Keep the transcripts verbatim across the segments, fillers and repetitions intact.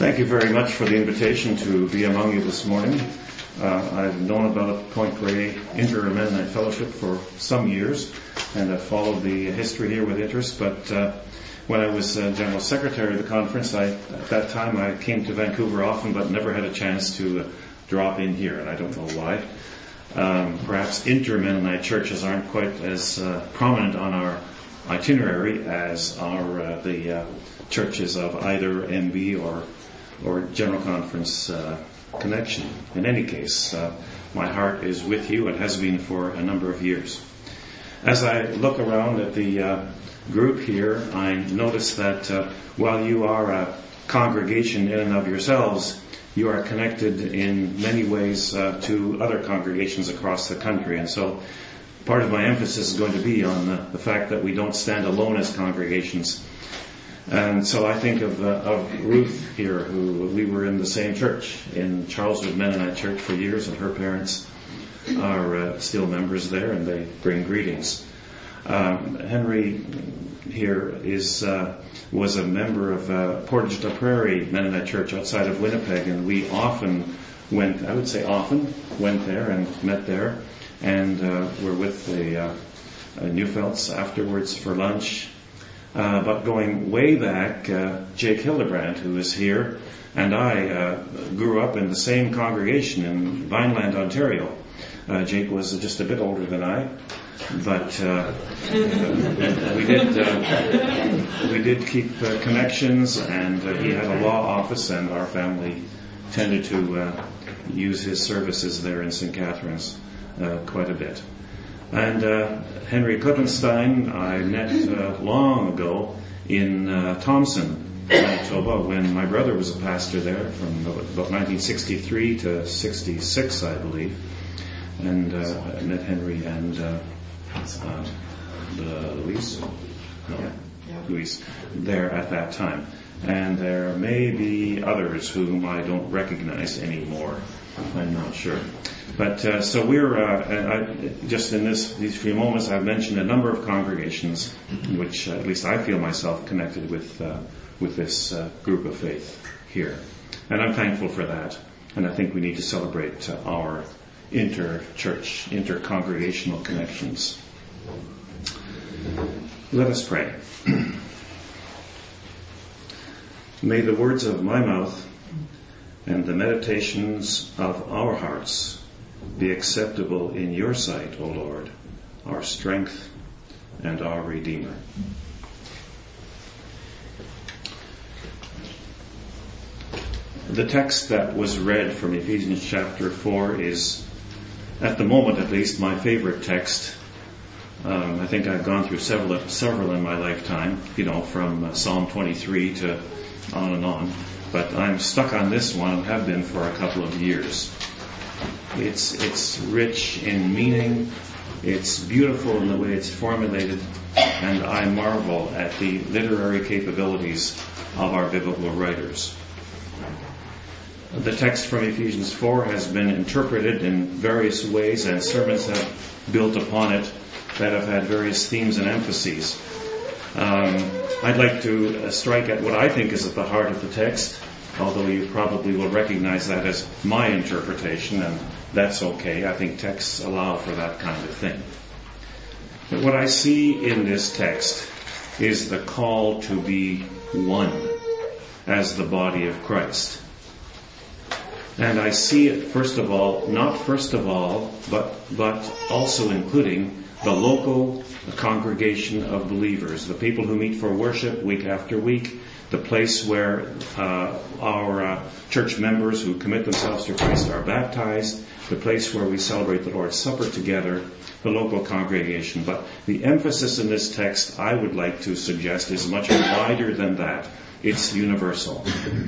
Thank you very much for the invitation to be among you this morning. Uh, I've known about Point Grey Inter-Mennonite Fellowship for some years, and I've followed the history here with interest, but uh, when I was uh, General Secretary of the conference, I, at that time I came to Vancouver often, but never had a chance to uh, drop in here, and I don't know why. Um, perhaps Inter-Mennonite churches aren't quite as uh, prominent on our itinerary as are uh, the uh, churches of either M B or or General Conference uh, connection. In any case, uh, my heart is with you and has been for a number of years. As I look around at the uh, group here, I notice that uh, while you are a congregation in and of yourselves, you are connected in many ways uh, to other congregations across the country. And so part of my emphasis is going to be on the, the fact that we don't stand alone as congregations. And so I think of, uh, of Ruth here, who we were in the same church, in Charleswood Mennonite Church for years, and her parents are uh, still members there, and they bring greetings. Um, Henry here is uh, was a member of uh, Portage de Prairie Mennonite Church outside of Winnipeg, and we often went, I would say often, went there and met there, and uh, were with the uh, uh, Neufelds afterwards for lunch. Uh, but going way back, uh, Jake Hildebrand, who is here, and I uh, grew up in the same congregation in Vineland, Ontario. Uh, Jake was just a bit older than I, but uh, we did uh, we did keep uh, connections, and uh, he had a law office, and our family tended to uh, use his services there in Saint Catharines uh, quite a bit. And uh, Henry Klippenstein I met uh, long ago in uh, Thompson, Manitoba, when my brother was a pastor there from about nineteen sixty-three to sixty-six, I believe. And uh, I met Henry and uh, uh, Louise, no, yeah. Yeah. Louise, there at that time. And there may be others whom I don't recognize anymore. I'm not sure. But uh, so we're uh, I, just in this these few moments, I've mentioned a number of congregations, in which uh, at least I feel myself connected with uh, with this uh, group of faith here, and I'm thankful for that. And I think we need to celebrate uh, our inter-church, inter-congregational connections. Let us pray. May the words of my mouth and the meditations of our hearts be acceptable in your sight, O Lord, our strength and our Redeemer. The text that was read from Ephesians chapter four is, at the moment at least, my favorite text. Um, I think I've gone through several several in my lifetime, you know, from uh, Psalm twenty-three to on and on. But I'm stuck on this one and have been for a couple of years. It's it's rich in meaning, it's beautiful in the way it's formulated, and I marvel at the literary capabilities of our biblical writers. The text from Ephesians four has been interpreted in various ways, and sermons have built upon it that have had various themes and emphases. Um, I'd like to strike at what I think is at the heart of the text, although you probably will recognize that as my interpretation, and that's okay. I think texts allow for that kind of thing. But what I see in this text is the call to be one as the body of Christ. And I see it, first of all, not first of all, but but also including the local congregation of believers, the people who meet for worship week after week, the place where uh, our uh, church members who commit themselves to Christ are baptized, the place where we celebrate the Lord's Supper together, the local congregation. But the emphasis in this text, I would like to suggest, is much wider than that. It's universal.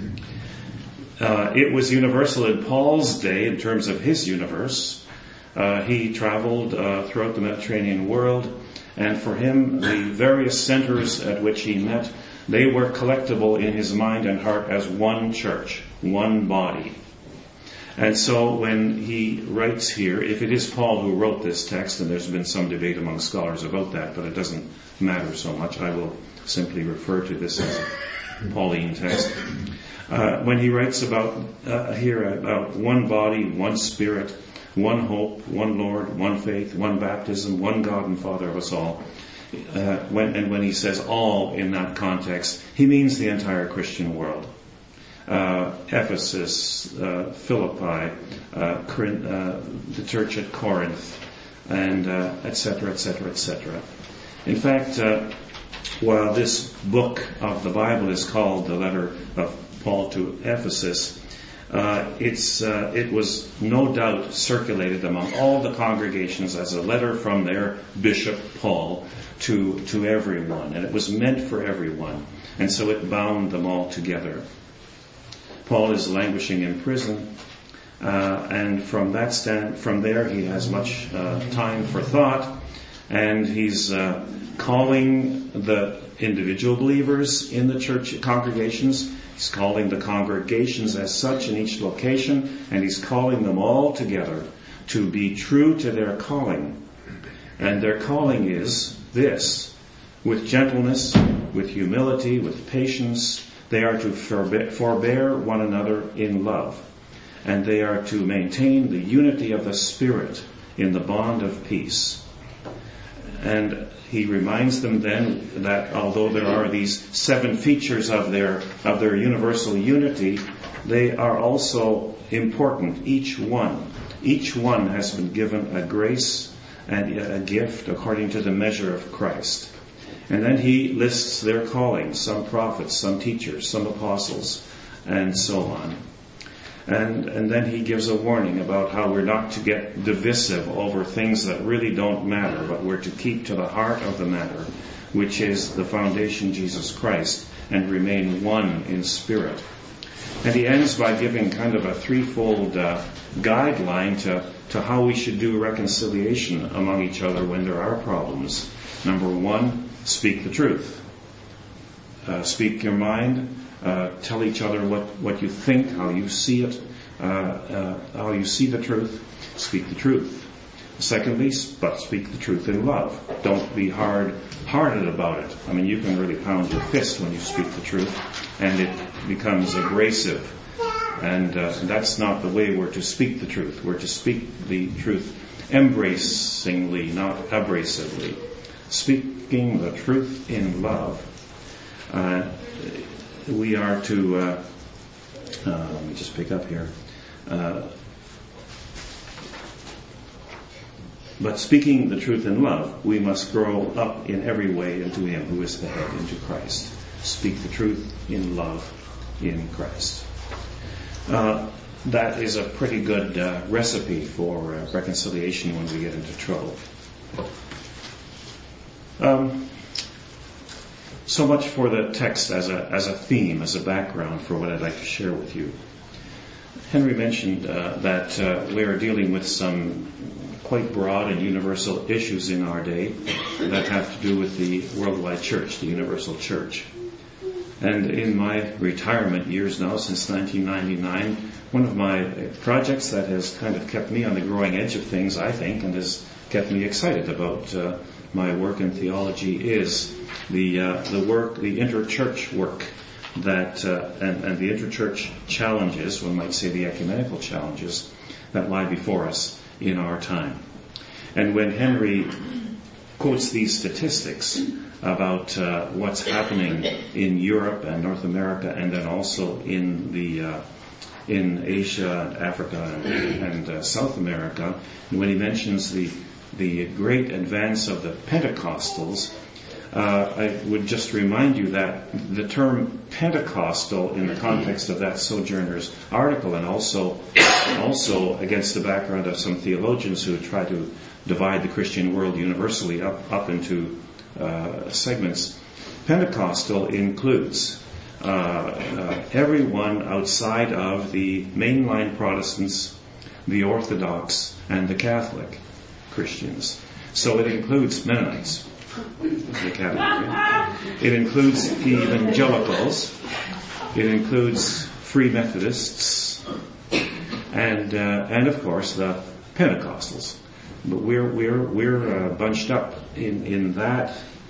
Uh, it was universal in Paul's day in terms of his universe. Uh, he traveled uh, throughout the Mediterranean world, and for him, the various centers at which he met, they were collectible in his mind and heart as one church, one body. And so when he writes here, if it is Paul who wrote this text, and there's been some debate among scholars about that, but it doesn't matter so much, I will simply refer to this as Pauline text. Uh, when he writes about uh, here about one body, one spirit, one hope, one Lord, one faith, one baptism, one God and Father of us all. Uh, when, and when he says all in that context, he means the entire Christian world. Uh, Ephesus, uh, Philippi, uh, Corinth, uh, the church at Corinth, and uh, et cetera, et cetera, et cetera. In fact, uh, while this book of the Bible is called the letter of Paul to Ephesus, uh, it's uh, it was no doubt circulated among all the congregations as a letter from their bishop Paul to to everyone, and it was meant for everyone, and so it bound them all together. Paul is languishing in prison, uh, and from that stand, from there he has much uh, time for thought, and he's uh, calling the individual believers in the church congregations. He's calling the congregations as such in each location, and he's calling them all together to be true to their calling. And their calling is this: with gentleness, with humility, with patience, they are to forbear, forbear one another in love. And they are to maintain the unity of the Spirit in the bond of peace. And he reminds them then that although there are these seven features of their of their universal unity, they are also important, each one. Each one has been given a grace and a gift according to the measure of Christ. And then he lists their callings, some prophets, some teachers, some apostles, and so on. And and then he gives a warning about how we're not to get divisive over things that really don't matter, but we're to keep to the heart of the matter, which is the foundation, Jesus Christ, and remain one in spirit. And he ends by giving kind of a threefold uh, guideline to, to how we should do reconciliation among each other when there are problems. Number one, speak the truth. Uh, speak your mind. Uh, tell each other what, what you think, how you see it, uh, uh, how you see the truth. Speak the truth. Secondly, but speak the truth in love. Don't be hard-hearted about it. I mean, you can really pound your fist when you speak the truth, and it becomes abrasive. And uh, that's not the way we're to speak the truth. We're to speak the truth embracingly, not abrasively. Speaking the truth in love. Uh, We are to, uh, uh, let me just pick up here. Uh, but speaking the truth in love, we must grow up in every way into Him who is the head, into Christ. Speak the truth in love in Christ. Uh, that is a pretty good uh, recipe for uh, reconciliation when we get into trouble. Um, So much for the text as a as a theme, as a background for what I'd like to share with you. Henry mentioned uh, that uh, we are dealing with some quite broad and universal issues in our day that have to do with the worldwide church, the universal church. And in my retirement years now, since nineteen ninety-nine, one of my projects that has kind of kept me on the growing edge of things, I think, and has kept me excited about uh, my work in theology is the uh, the work, the interchurch work that uh, and, and the interchurch challenges, one might say the ecumenical challenges that lie before us in our time. And when Henry quotes these statistics about uh, what's happening in Europe and North America, and then also in the uh, in Asia and Africa and, and uh, South America, and when he mentions the the great advance of the Pentecostals, Uh, I would just remind you that the term Pentecostal in the context of that Sojourner's article, and also also against the background of some theologians who try to divide the Christian world universally up, up into uh, segments, Pentecostal includes uh, uh, everyone outside of the mainline Protestants, the Orthodox, and the Catholic Christians. So it includes Mennonites. The category. It includes the evangelicals. It includes Free Methodists, and uh, and of course the Pentecostals. But we're we're we're uh, bunched up in in that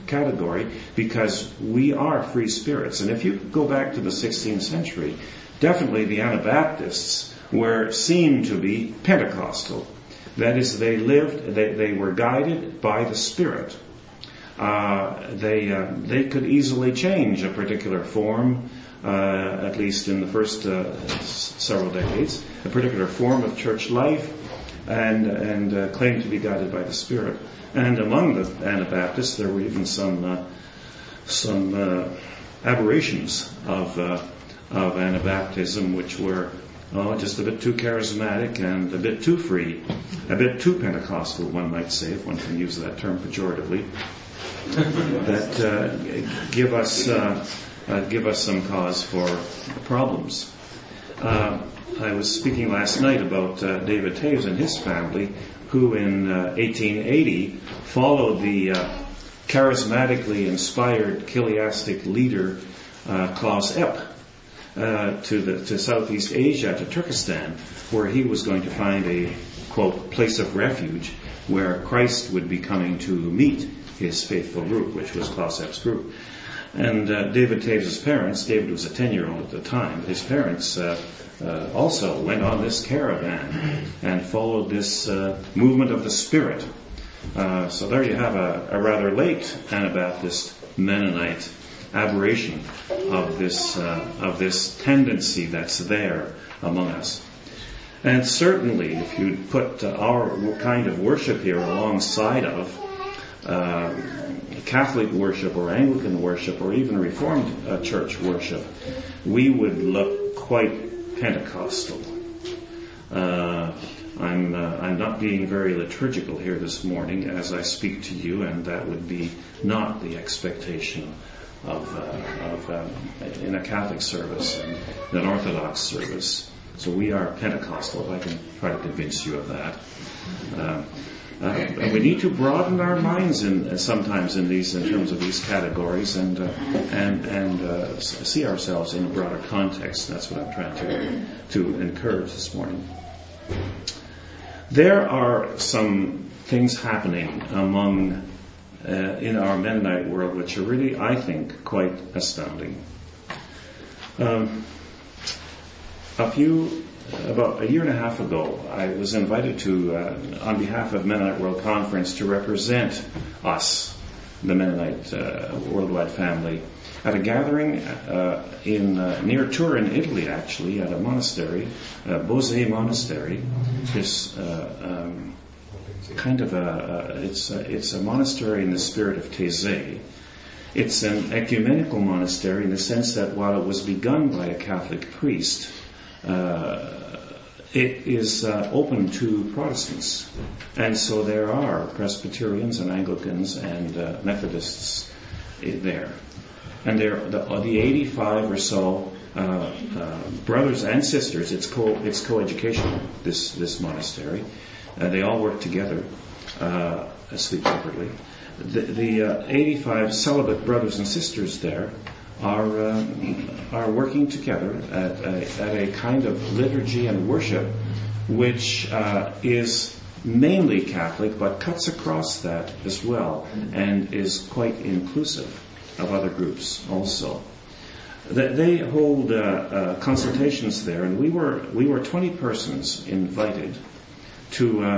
category because we are free spirits. And if you go back to the sixteenth century, definitely the Anabaptists were seen to be Pentecostal. That is, they lived, they, they were guided by the Spirit. Uh, they uh, they could easily change a particular form, uh, at least in the first uh, s- several decades, a particular form of church life, and and uh, claim to be guided by the Spirit. And among the Anabaptists, there were even some uh, some uh, aberrations of uh, of Anabaptism, which were oh, just a bit too charismatic and a bit too free, a bit too Pentecostal, one might say, if one can use that term pejoratively. that uh, give us uh, uh, give us some cause for problems. Uh, I was speaking last night about uh, David Taves and his family, who in uh, eighteen eighty followed the uh, charismatically inspired Chiliastic leader uh, Klaus Epp uh, to the to Southeast Asia, to Turkestan, where he was going to find a, quote, place of refuge where Christ would be coming to meet his faithful group, which was Klaus Epp's group. And uh, David Taves' parents, David was a ten-year-old at the time, his parents uh, uh, also went on this caravan and followed this uh, movement of the Spirit. Uh, so there you have a, a rather late Anabaptist Mennonite aberration of this uh, of this tendency that's there among us. And certainly, if you put uh, our kind of worship here alongside of Uh, Catholic worship or Anglican worship or even Reformed uh, church worship, we would look quite Pentecostal. Uh, I'm uh, I'm not being very liturgical here this morning as I speak to you, and that would be not the expectation of uh, of um, in a Catholic service and an Orthodox service. So we are Pentecostal, if I can try to convince you of that. Uh, Uh, and we need to broaden our minds in, uh, sometimes in these, in terms of these categories, and uh, and and uh, see ourselves in a broader context. That's what I'm trying to to encourage this morning. There are some things happening among uh, in our Mennonite world which are really, I think, quite astounding. Um, a few. About a year and a half ago, I was invited to, uh, on behalf of Mennonite World Conference, to represent us, the Mennonite uh, worldwide family, at a gathering uh, in uh, near Turin, Italy, actually, at a monastery, uh, Bose Monastery. This uh, um, kind of a uh, it's a, it's a monastery in the spirit of Taizé. It's an ecumenical monastery in the sense that while it was begun by a Catholic priest, Uh, it is uh, open to Protestants. And so there are Presbyterians and Anglicans and uh, Methodists there. And there, the, the eighty-five or so uh, uh, brothers and sisters, it's co it's co-educational, this, this monastery. Uh, they all work together, uh, sleep separately. The, the uh, eighty-five celibate brothers and sisters there are uh, are working together at a, at a kind of liturgy and worship which uh, is mainly Catholic but cuts across that as well and is quite inclusive of other groups also. They hold uh, uh, consultations there, and we were we were twenty persons invited to uh,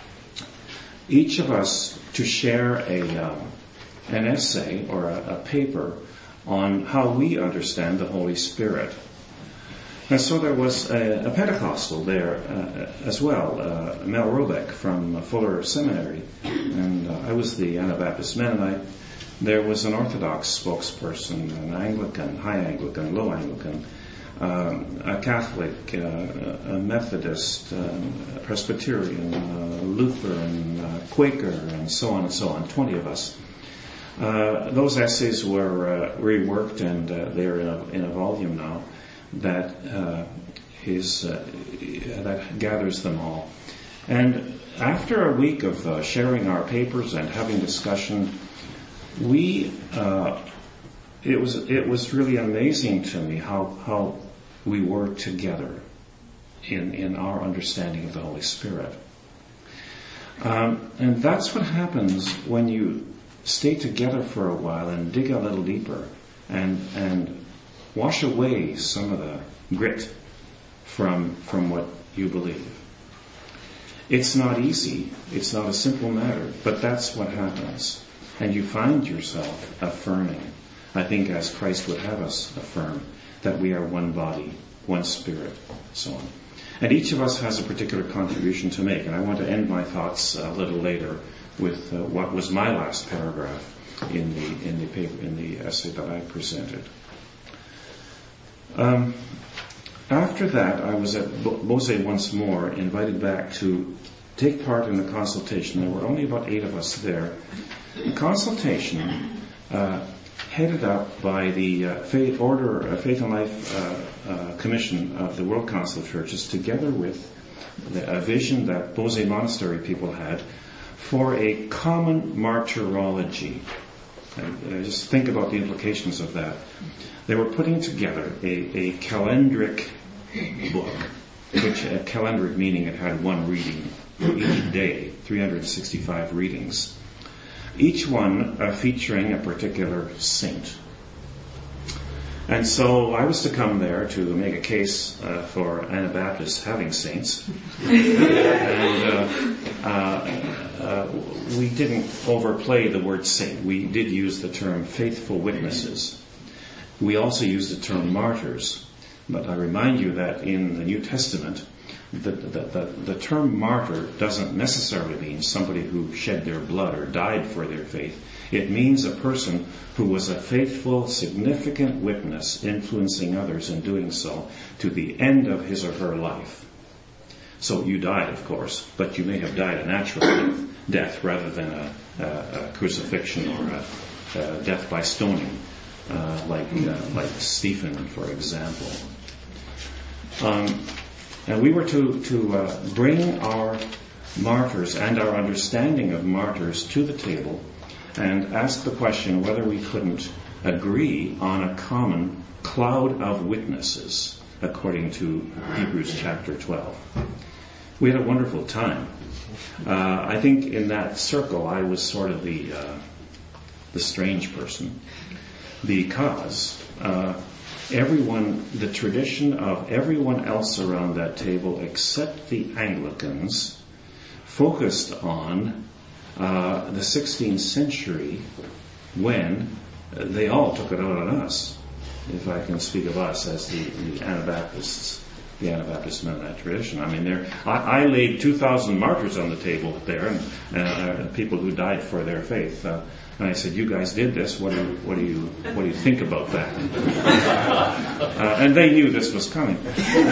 each of us to share a um, an essay or a, a paper on how we understand the Holy Spirit. And so there was a, a Pentecostal there uh, as well, uh, Mel Robeck from Fuller Seminary, and uh, I was the Anabaptist Mennonite. There was an Orthodox spokesperson, an Anglican, High Anglican, Low Anglican, um, a Catholic, uh, a Methodist, uh, a Presbyterian, uh, Lutheran, uh, Quaker, and so on and so on, twenty of us. Uh, those essays were uh, reworked, and uh, they're in a, in a volume now that uh, is uh, that gathers them all. And after a week of uh, sharing our papers and having discussion, we uh, it was it was really amazing to me how how we work together in in our understanding of the Holy Spirit. Um, and that's what happens when you stay together for a while and dig a little deeper and and wash away some of the grit from from what you believe. It's not easy. It's not a simple matter, but that's what happens. And you find yourself affirming, I think as Christ would have us affirm, that we are one body, one spirit, so on. And each of us has a particular contribution to make. And I want to end my thoughts a little later with uh, what was my last paragraph in the in the paper in the essay that I presented. Um, after that, I was at Beausset once more, invited back to take part in the consultation. There were only about eight of us there. The consultation, uh, headed up by the uh, Faith Order, uh, Faith and Life uh, uh, Commission of the World Council of Churches, together with the, a vision that Beausset Monastery people had for a common martyrology. And, uh, just think about the implications of that. They were putting together a, a calendric book, which a calendric meaning it had one reading for each day, three hundred sixty-five readings. Each one uh, featuring a particular saint. And so I was to come there to make a case uh, for Anabaptists having saints. and uh, uh, uh, we didn't overplay the word saint. We did use the term faithful witnesses. We also used the term martyrs. But I remind you that in the New Testament, The, the, the, the term martyr doesn't necessarily mean somebody who shed their blood or died for their faith. It means a person who was a faithful, significant witness, influencing others in doing so to the end of his or her life. So you died, of course, but you may have died a natural death, death rather than a, a, a crucifixion or a, a death by stoning, uh, like uh, like Stephen, for example. Um, And we were to, to uh, bring our martyrs and our understanding of martyrs to the table and ask the question whether we couldn't agree on a common cloud of witnesses, according to Hebrews chapter twelve. We had a wonderful time. Uh, I think in that circle I was sort of the, uh, the strange person, because Uh, Everyone, the tradition of everyone else around that table except the Anglicans focused on uh, the sixteenth century when they all took it out on us, if I can speak of us as the, the Anabaptists, the Anabaptist Mennonite tradition. I mean, there, I, I laid two thousand martyrs on the table there, and uh, people who died for their faith. Uh, And I said, "You guys did this. What do you, what do you, what do you think about that?" uh, and they knew this was coming.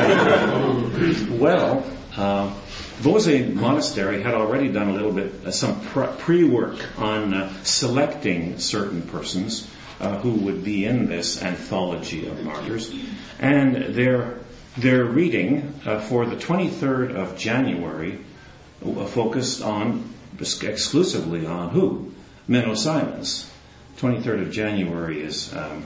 Uh, well, uh, Beausset Monastery had already done a little bit, uh, some pre-work on uh, selecting certain persons uh, who would be in this anthology of martyrs, and their their reading uh, for the twenty-third of January uh, focused on exclusively on who? Menno Simons. twenty-third of January is, um,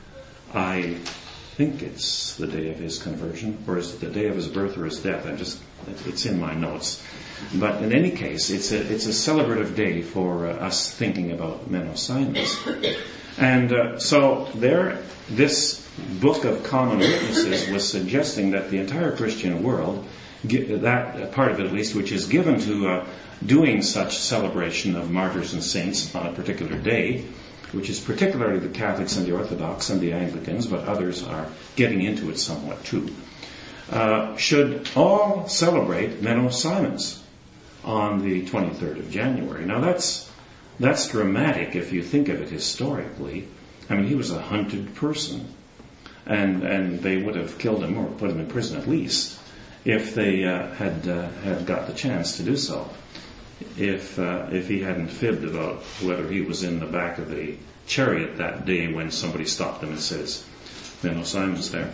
I think it's the day of his conversion, or is it the day of his birth or his death? I just, it's in my notes. But in any case, it's a, it's a celebrative day for uh, us thinking about Menno Simons. And uh, so there, this book of common witnesses was suggesting that the entire Christian world, that part of it at least, which is given to uh, doing such celebration of martyrs and saints on a particular day, which is particularly the Catholics and the Orthodox and the Anglicans, but others are getting into it somewhat too, uh, should all celebrate Menno Simons on the twenty-third of January. Now that's that's dramatic if you think of it historically. I mean, he was a hunted person, and and they would have killed him or put him in prison at least if they uh, had uh, had got the chance to do so. If uh, if he hadn't fibbed about whether he was in the back of the chariot that day when somebody stopped him and says, "Menno Simons there."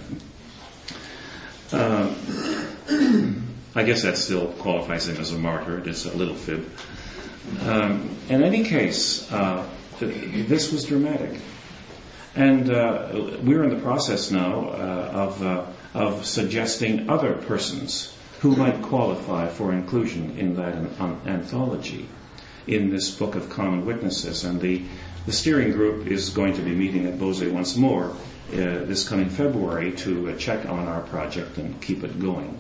Uh, I guess that still qualifies him as a martyr. It is a little fib. Um, in any case, uh, this was dramatic, and uh, we're in the process now uh, of uh, of suggesting other persons who might qualify for inclusion in that anthology. in this Book of Common Witnesses. And the, the steering group is going to be meeting at Beausset once more uh, this coming February to uh, check on our project and keep it going.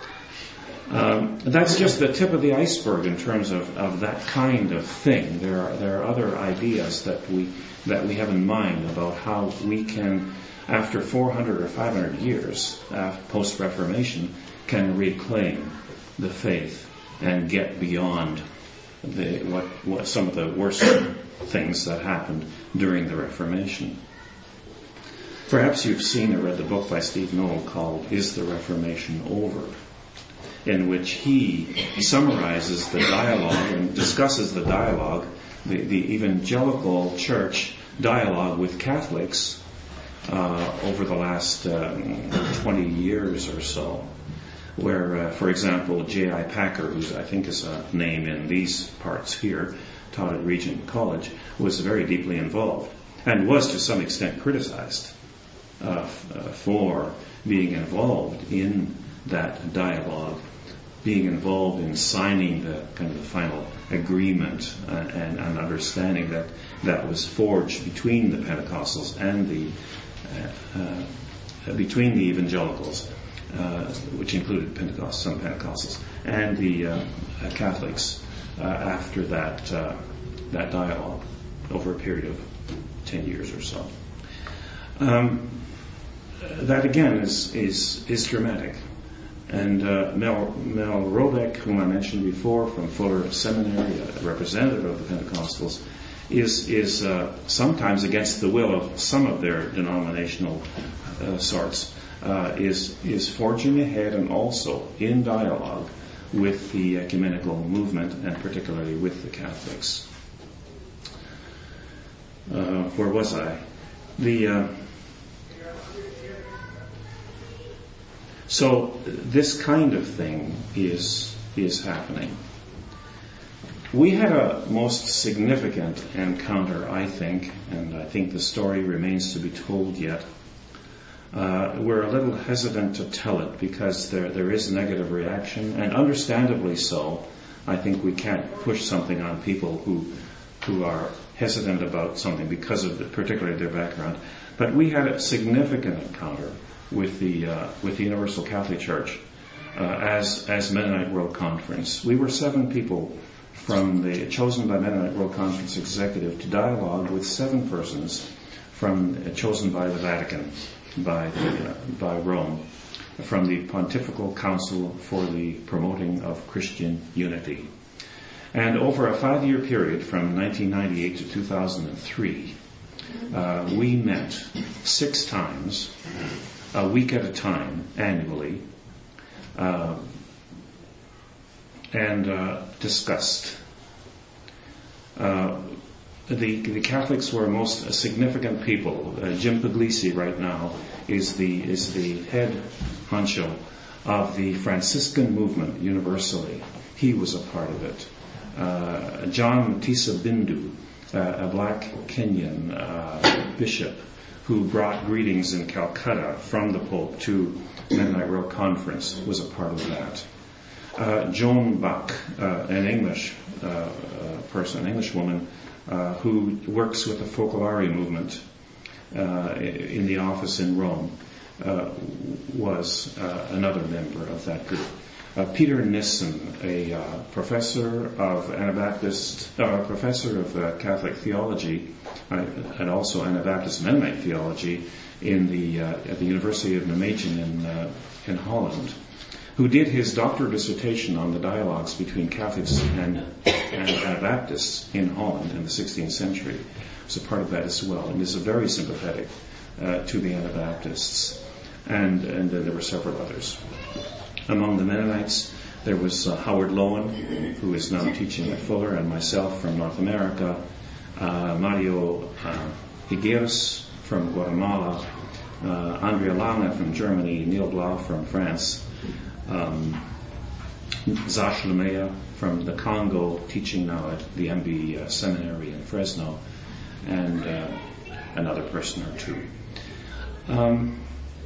Um, that's just the tip of the iceberg in terms of, of that kind of thing. There are there are other ideas that we that we have in mind about how we can, after four hundred or five hundred years uh, post-Reformation, can reclaim the faith and get beyond the what, what some of the worst things that happened during the Reformation. Perhaps you've seen or read the book by Steve Noel called "Is the Reformation Over?", in which he summarizes the dialogue and discusses the dialogue, the, the evangelical church dialogue with Catholics uh, over the last um, twenty years or so, where, uh, for example, J I Packer, who I think is a name in these parts here, taught at Regent College, was very deeply involved and was to some extent criticized uh, f- uh, for being involved in that dialogue, being involved in signing the kind of the final agreement uh, and, and understanding that that was forged between the Pentecostals and the uh, uh, between the evangelicals, uh, which included Pentecost, some Pentecostals, and the uh, uh, Catholics uh, after that uh, that dialogue over a period of ten years or so. Um, that again is is is dramatic. And uh, Mel, Mel Robeck, whom I mentioned before, from Fuller Seminary, a representative of the Pentecostals, is is uh, sometimes against the will of some of their denominational uh, sorts, uh, is is forging ahead and also in dialogue with the ecumenical movement and particularly with the Catholics. Uh, where was I? The uh, So this kind of thing is is happening. We had a most significant encounter, I think, and I think the story remains to be told yet. Uh, we're a little hesitant to tell it because there there is negative reaction, and understandably so. I think we can't push something on people who who are hesitant about something because of the, particularly their background. But we had a significant encounter with the uh, with the Universal Catholic Church uh, as as Mennonite World Conference. We were seven people from the chosen by Mennonite World Conference Executive to dialogue with seven persons from uh, chosen by the Vatican, by the, uh, by Rome, from the Pontifical Council for the Promoting of Christian Unity. And over a five-year period from nineteen ninety-eight to two thousand three, uh, we met six times, a week at a time, annually, uh, and uh, discussed. Uh, the, the Catholics were most significant people. Uh, Jim Puglisi right now is the is the head honcho of the Franciscan movement universally. He was a part of it. Uh, John Mtisa Bindu, uh, a black Kenyan uh, bishop, who brought greetings in Calcutta from the Pope to Mennonite World Conference, was a part of that. Uh, Joan Buck, uh, an English uh, uh, person, an English woman, uh, who works with the Focolare movement uh, in the office in Rome, uh, was uh, another member of that group. Uh, Peter Nissen, a uh, professor of Anabaptist, uh, professor of uh, Catholic theology, uh, and also Anabaptist Mennonite theology in the uh, at the University of Nijmegen in uh, in Holland, who did his doctoral dissertation on the dialogues between Catholics and, and Anabaptists in Holland in the sixteenth century. Was a part of that as well, and is very sympathetic uh, to the Anabaptists, and and uh, there were several others. Among the Mennonites, there was uh, Howard Lowen, who is now teaching at Fuller, and myself from North America, uh, Mario uh, Higueras from Guatemala, uh, Andrea Lange from Germany, Neil Blau from France, um, Zash Lemea from the Congo, teaching now at the M B uh, Seminary in Fresno, and uh, another person or two. Um,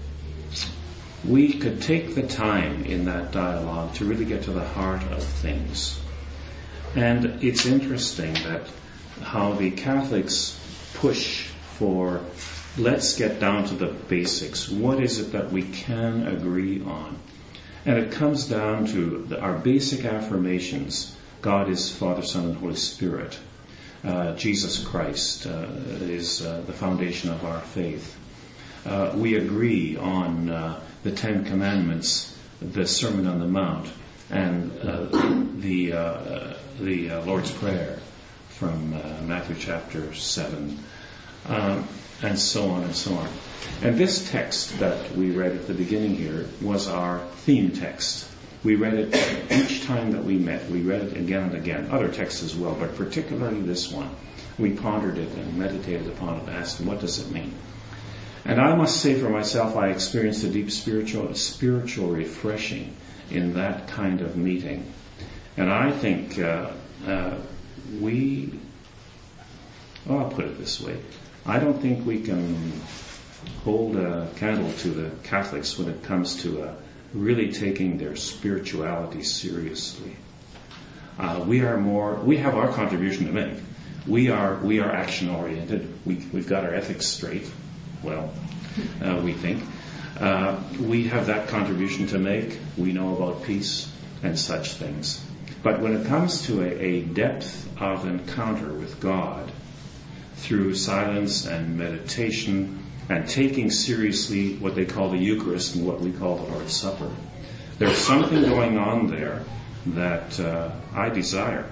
We could take the time in that dialogue to really get to the heart of things. And it's interesting that how the Catholics push for, let's get down to the basics. What is it that we can agree on? And it comes down to the, our basic affirmations. God is Father, Son, and Holy Spirit. Uh, Jesus Christ uh, is uh, the foundation of our faith. Uh, we agree on uh, the Ten Commandments, the Sermon on the Mount, and uh, the uh, the uh, Lord's Prayer from uh, Matthew chapter seven, um, and so on and so on. And this text that we read at the beginning here was our theme text. We read it each time that we met. We read it again and again. Other texts as well, but particularly this one. We pondered it and meditated upon it and asked, what does it mean? And I must say for myself, I experienced a deep spiritual spiritual refreshing in that kind of meeting. And I think uh, uh, we, well, I'll put it this way. I don't think we can hold a candle to the Catholics when it comes to uh, really taking their spirituality seriously. Uh, we are more, we have our contribution to make. We are, we are action oriented. We, we've got our ethics straight. Well, uh, we think. Uh, we have that contribution to make. We know about peace and such things. But when it comes to a, a depth of encounter with God through silence and meditation and taking seriously what they call the Eucharist and what we call the Lord's Supper, there's something going on there that uh, I desire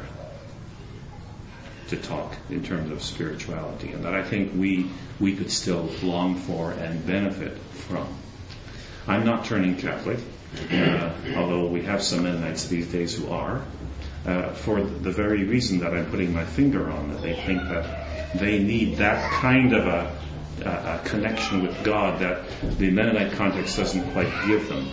to talk in terms of spirituality, and that I think we we could still long for and benefit from. I'm not turning Catholic, uh, although we have some Mennonites these days who are, uh, for the very reason that I'm putting my finger on, that they think that they need that kind of a, a, a connection with God that the Mennonite context doesn't quite give them.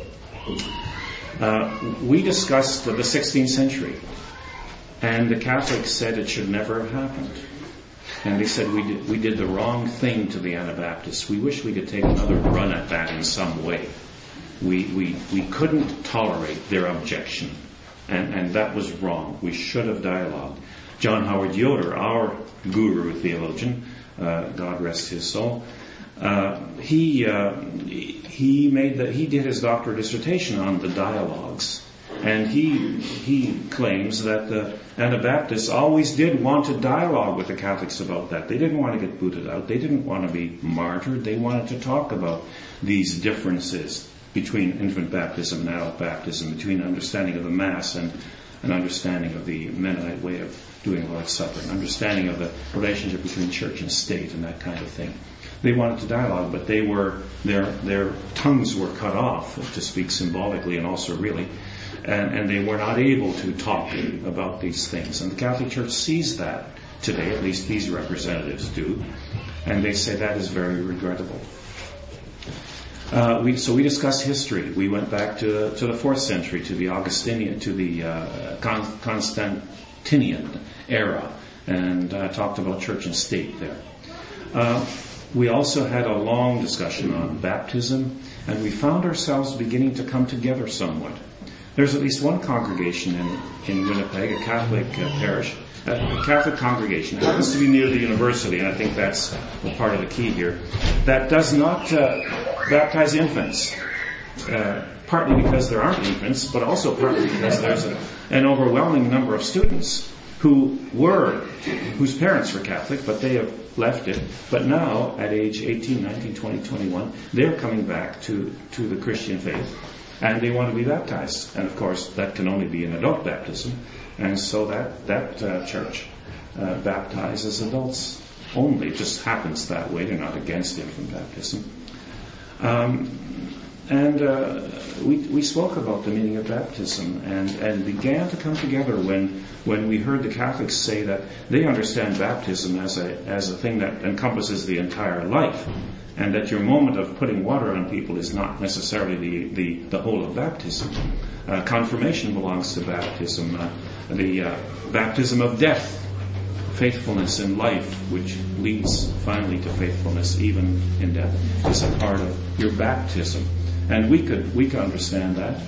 Uh, we discussed the sixteenth century. And the Catholics said it should never have happened. And they said we did, we did the wrong thing to the Anabaptists. We wish we could take another run at that in some way. We we, we couldn't tolerate their objection. And, and that was wrong. We should have dialogued. John Howard Yoder, our guru theologian, uh, God rest his soul, uh, he uh, he made the, he did his doctoral dissertation on the dialogues. And he he claims that the Anabaptists always did want to dialogue with the Catholics about that. They didn't want to get booted out. They didn't want to be martyred. They wanted to talk about these differences between infant baptism and adult baptism, between understanding of the Mass and an understanding of the Mennonite way of doing the Lord's Supper, an understanding of the relationship between church and state and that kind of thing. They wanted to dialogue, but they were their their tongues were cut off, to speak symbolically and also really. And, and they were not able to talk about these things. And the Catholic Church sees that today, at least these representatives do, and they say that is very regrettable. Uh, we, so we discussed history. We went back to to the fourth century, to the Augustinian, to the uh, Con- Constantinian era, and uh, talked about church and state there. Uh, we also had a long discussion on baptism, and we found ourselves beginning to come together somewhat. There's at least one congregation in, in Winnipeg, a Catholic uh, parish, a Catholic congregation. It happens to be near the university, and I think that's part of the key here, that does not uh, baptize infants. Uh, partly because there aren't infants, but also partly because there's a, an overwhelming number of students who were, whose parents were Catholic, but they have left it. But now, at age eighteen, nineteen, twenty, twenty-one, they're coming back to, to the Christian faith. And they want to be baptized. And of course, that can only be an adult baptism. And so that, that uh, church uh, baptizes adults only. It just happens that way. They're not against infant baptism. Um, and uh, we, we spoke about the meaning of baptism and, and began to come together when, when we heard the Catholics say that they understand baptism as a, as a thing that encompasses the entire life. And that your moment of putting water on people is not necessarily the, the, the whole of baptism. Uh, confirmation belongs to baptism. Uh, the uh, baptism of death, faithfulness in life, which leads finally to faithfulness even in death, is a part of your baptism. And we could we could understand that.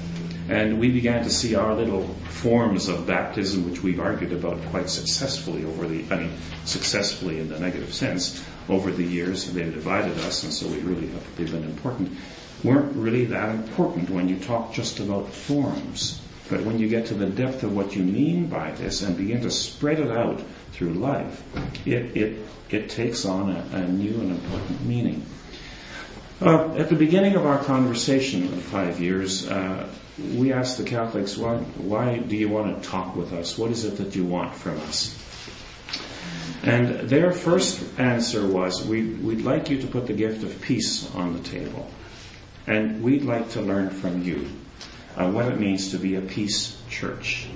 And we began to see our little forms of baptism, which we've argued about quite successfully over the, I mean, successfully in the negative sense, over the years. They've divided us, and so we really have, they've been important. Weren't really that important when you talk just about forms. But when you get to the depth of what you mean by this and begin to spread it out through life, it it, it takes on a, a new and important meaning. Uh, at the beginning of our conversation of five years, uh, we asked the Catholics, why, why do you want to talk with us? What is it that you want from us? And their first answer was, we, we'd like you to put the gift of peace on the table. And we'd like to learn from you uh, what it means to be a peace church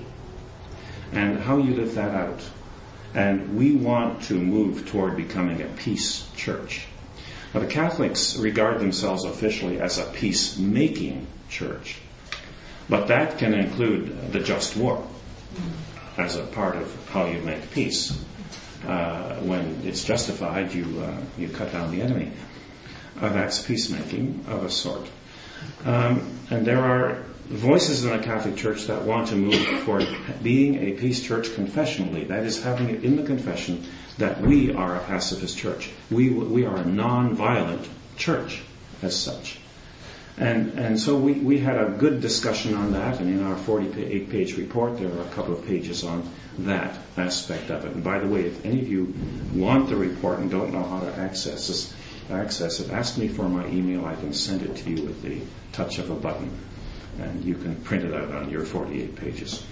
and how you live that out. And we want to move toward becoming a peace church. Now, the Catholics regard themselves officially as a peacemaking church. But that can include the just war as a part of how you make peace. Uh, when it's justified, you uh, you cut down the enemy. Uh, that's peacemaking of a sort. Um, and there are voices in the Catholic Church that want to move toward being a peace church confessionally. That is, having it in the confession that we are a pacifist church. We we are a non-violent church as such. And and so we, we had a good discussion on that, and in our forty-eight page report there are a couple of pages on that aspect of it. And by the way, if any of you want the report and don't know how to access this, access it, ask me for my email. I can send it to you with the touch of a button, and you can print it out on your forty-eight pages.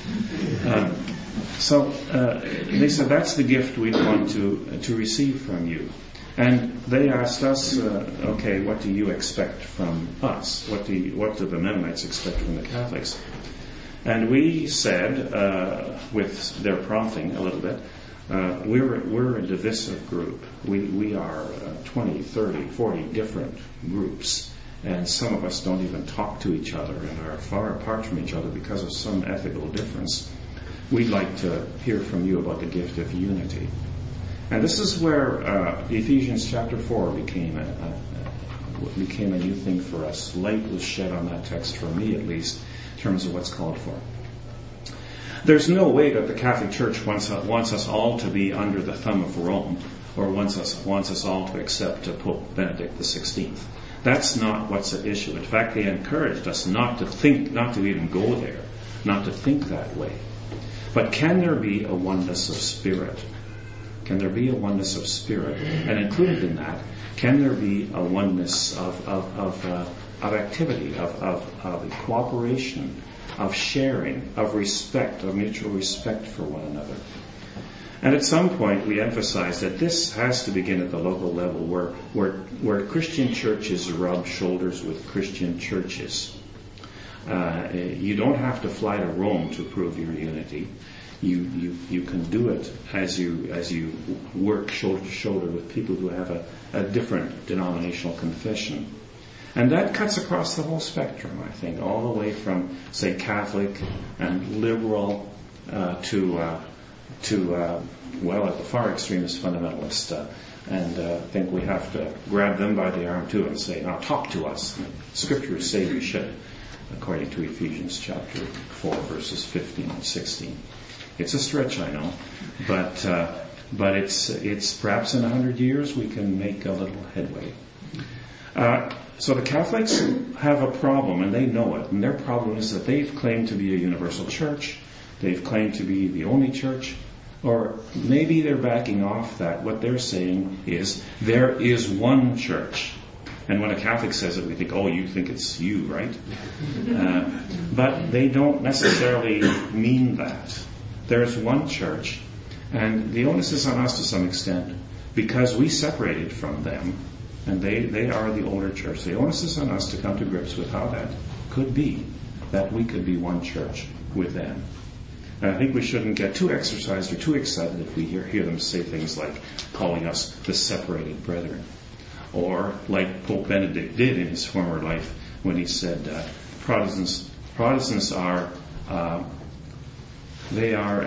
Um, so uh, they said that's the gift we want to to receive from you. And they asked us, uh, okay, what do you expect from us? What do you, what do the Mennonites expect from the Catholics? And we said, uh, with their prompting a little bit, uh, we're we're a divisive group. We we are uh, twenty, thirty, forty different groups, and some of us don't even talk to each other and are far apart from each other because of some ethical difference. We'd like to hear from you about the gift of unity. And this is where uh, Ephesians chapter four became a, a, a became a new thing for us. Light was shed on that text, for me at least, in terms of what's called for. There's no way that the Catholic Church wants, uh, wants us all to be under the thumb of Rome, or wants us wants us all to accept uh, Pope Benedict the sixteenth. That's not what's at issue. In fact, they encouraged us not to think, not to even go there, not to think that way. But can there be a oneness of spirit? Can there be a oneness of spirit? And included in that, can there be a oneness of of of, uh, of activity, of, of of cooperation, of sharing, of respect, of mutual respect for one another? And at some point, we emphasize that this has to begin at the local level, where where where Christian churches rub shoulders with Christian churches. Uh, you don't have to fly to Rome to prove your unity. You, you you can do it as you as you work shoulder to shoulder with people who have a, a different denominational confession. And that cuts across the whole spectrum, I think, all the way from, say, Catholic and liberal uh, to, uh, to uh, well, at the far extreme is fundamentalist. Uh, and uh, I think we have to grab them by the arm, too, and say, now talk to us. And Scriptures say we should, according to Ephesians chapter four, verses fifteen and sixteen. It's a stretch, I know, but uh, but it's it's perhaps in a hundred years we can make a little headway. Uh, so the Catholics have a problem, and they know it. And their problem is that they've claimed to be a universal church. They've claimed to be the only church. Or maybe they're backing off that. What they're saying is there is one church. And when a Catholic says it, we think, oh, you think it's you, right? Uh, but they don't necessarily mean that. There's one church, and the onus is on us to some extent, because we separated from them, and they, they are the older church. The onus is on us to come to grips with how that could be, that we could be one church with them. And I think we shouldn't get too exercised or too excited if we hear, hear them say things like calling us the separated brethren, or like Pope Benedict did in his former life when he said uh, Protestants Protestants are uh, they are uh,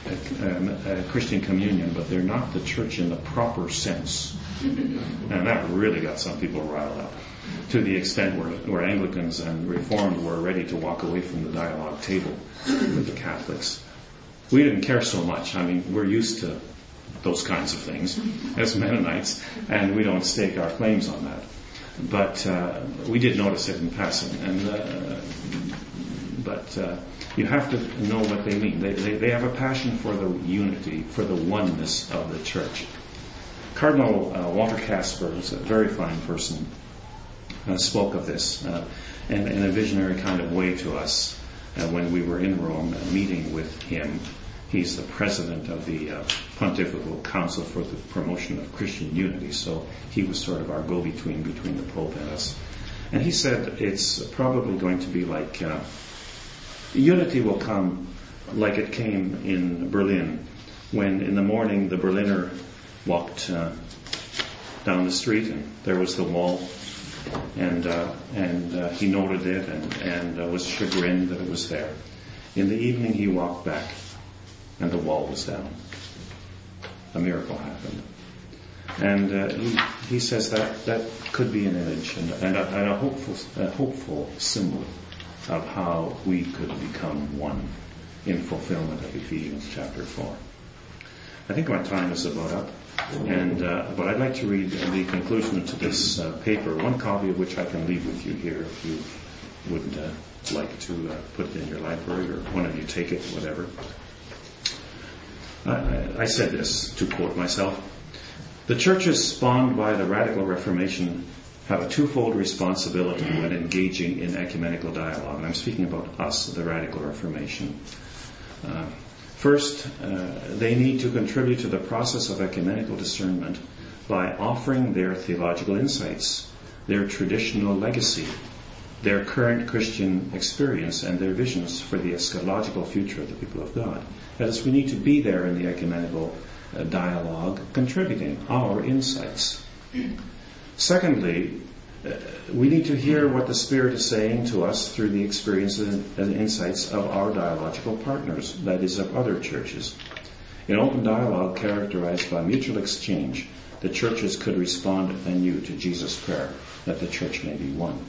a, a Christian communion, but they're not the church in the proper sense. And that really got some people riled up, to the extent where, where Anglicans and Reformed were ready to walk away from the dialogue table with the Catholics. We didn't care so much. I mean, we're used to those kinds of things as Mennonites, and we don't stake our claims on that. But uh, we did notice it in passing. And uh, but uh, you have to know what they mean. They, they, they have a passion for the unity, for the oneness of the church. Cardinal uh, Walter Casper, who's a very fine person, uh, spoke of this uh, in, in a visionary kind of way to us uh, when we were in Rome, uh, meeting with him. He's the president of the uh, Pontifical Council for the Promotion of Christian Unity, so he was sort of our go-between between the Pope and us. And he said it's probably going to be like, uh, unity will come like it came in Berlin, when in the morning the Berliner walked uh, down the street and there was the wall, and uh, and uh, he noted it and, and uh, was chagrined that it was there. In the evening he walked back, and the wall was down. A miracle happened. And uh, he, he says that that could be an image and, and, a, and a hopeful a hopeful symbol of how we could become one in fulfillment of Ephesians chapter four. I think my time is about up, and uh, but I'd like to read the conclusion to this uh, paper, one copy of which I can leave with you here if you would uh, like to uh, put it in your library, or one of you take it, whatever. I, I said this, to quote myself: the churches spawned by the Radical Reformation have a twofold responsibility when engaging in ecumenical dialogue. And I'm speaking about us, the Radical Reformation. Uh, first, uh, they need to contribute to the process of ecumenical discernment by offering their theological insights, their traditional legacy, their current Christian experience, and their visions for the eschatological future of the people of God. That is, we need to be there in the ecumenical uh, dialogue, contributing our insights. Secondly, uh, we need to hear what the Spirit is saying to us through the experiences and insights of our dialogical partners, that is, of other churches. In open dialogue characterized by mutual exchange, the churches could respond anew to Jesus' prayer that the church may be one.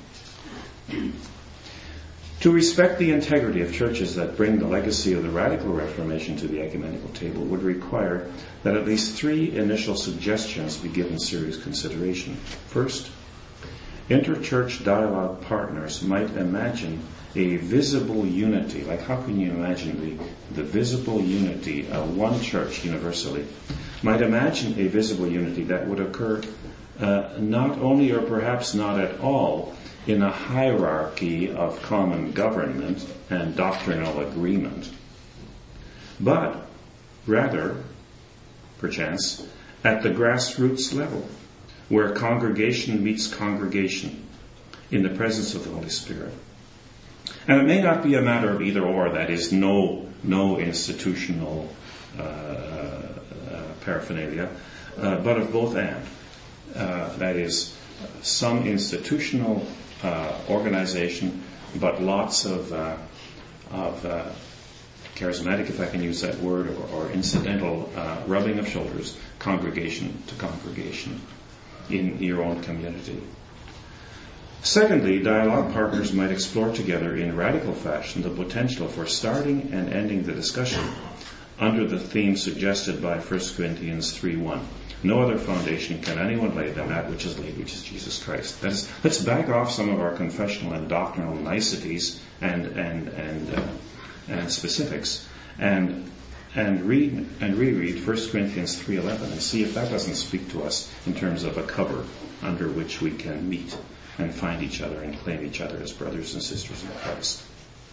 To respect the integrity of churches that bring the legacy of the Radical Reformation to the ecumenical table would require that at least three initial suggestions be given serious consideration. First, interchurch dialogue partners might imagine a visible unity. Like, how can you imagine the, the visible unity of one church universally? Might imagine a visible unity that would occur uh, not only, or perhaps not at all, in a hierarchy of common government and doctrinal agreement, but rather, perchance, at the grassroots level, where congregation meets congregation in the presence of the Holy Spirit. And it may not be a matter of either or, that is, no no institutional uh, uh, paraphernalia, uh, but of both and. Uh, that is, some institutional uh, organization, but lots of uh, of uh, charismatic, if I can use that word, or, or incidental uh, rubbing of shoulders, congregation to congregation in your own community. Secondly, dialogue partners might explore together in radical fashion the potential for starting and ending the discussion under the theme suggested by First Corinthians three one. No other foundation can anyone lay than that which is laid, which is Jesus Christ. That is, let's back off some of our confessional and doctrinal niceties and and and uh, and specifics, and and read and reread First Corinthians three eleven and see if that doesn't speak to us in terms of a cover under which we can meet and find each other and claim each other as brothers and sisters in Christ.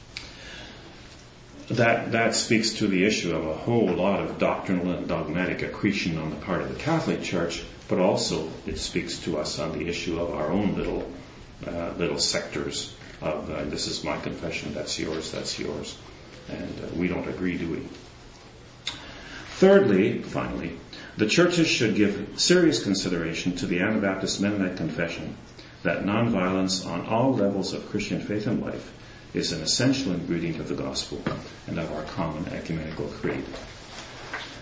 That that speaks to the issue of a whole lot of doctrinal and dogmatic accretion on the part of the Catholic Church, but also it speaks to us on the issue of our own little uh, little sectors of uh, this is my confession, that's yours, that's yours, and uh, we don't agree, do we? Thirdly, finally, the churches should give serious consideration to the Anabaptist Mennonite Confession that nonviolence on all levels of Christian faith and life is an essential ingredient of the gospel and of our common ecumenical creed.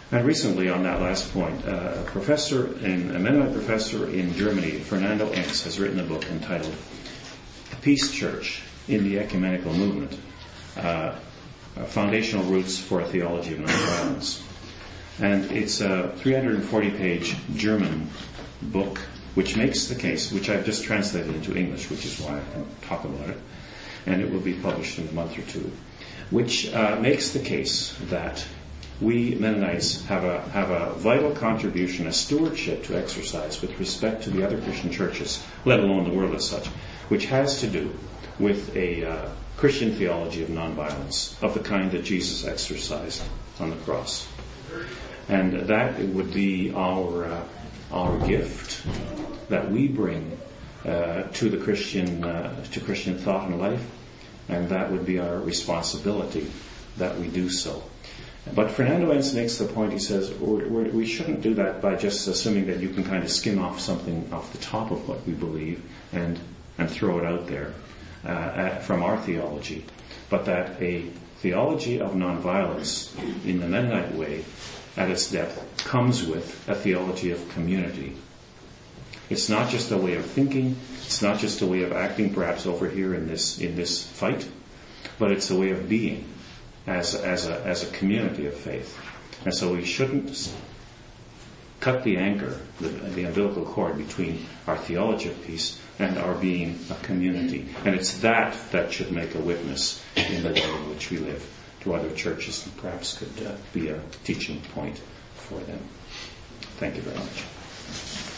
And recently, on that last point, uh, a professor, in, a Mennonite professor in Germany, Fernando Enz, has written a book entitled Peace Church in the Ecumenical Movement, uh, Foundational Roots for a Theology of Nonviolence. And it's a three hundred forty page German book which makes the case, which I've just translated into English, which is why I can talk about it, and it will be published in a month or two, which uh, makes the case that we Mennonites have a have a vital contribution, a stewardship to exercise with respect to the other Christian churches, let alone the world as such, which has to do with a uh, Christian theology of nonviolence, of the kind that Jesus exercised on the cross. And that would be our uh, our gift that we bring uh, to the Christian uh, to Christian thought and life, and that would be our responsibility that we do so. But Fernando Enz makes the point, he says, we're, we're, we shouldn't do that by just assuming that you can kind of skim off something off the top of what we believe and and throw it out there uh, at, from our theology, but that a theology of nonviolence in the Mennonite way at its depth comes with a theology of community. It's not just a way of thinking, it's not just a way of acting perhaps over here in this in this fight, but it's a way of being as as a as a community of faith. And so we shouldn't cut the anchor, the, the umbilical cord between our theology of peace and our being a community. And it's that that should make a witness in the way in which we live to other churches, and perhaps could uh, be a teaching point for them. Thank you very much.